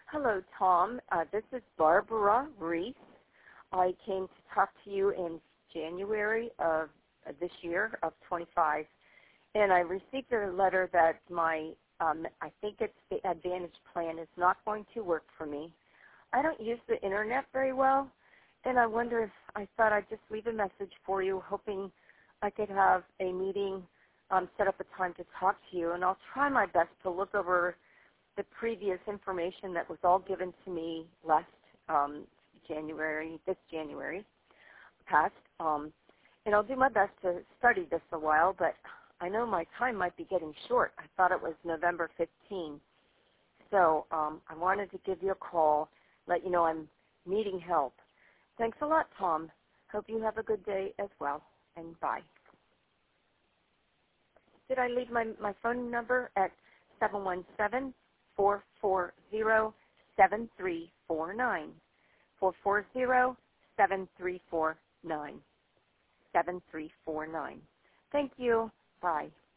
Hello, Tom. This is Barbara Reese. I came to talk to you in January of this year of 25, and I received a letter that my, I think it's the Advantage plan is not going to work for me. I don't use the Internet very well, and I wonder if I thought I'd just leave a message for you, hoping I could have a meeting, set up a time to talk to you, and I'll try my best to look over the previous information that was all given to me last this January past, and I'll do my best to study this a while, but I know my time might be getting short. I thought it was November 15. So I wanted to give you a call, let you know I'm needing help. Thanks a lot, Tom. Hope you have a good day as well, and bye. Did I leave my phone number at 717-440-7349? 440-7349. 7349. Thank you. Bye.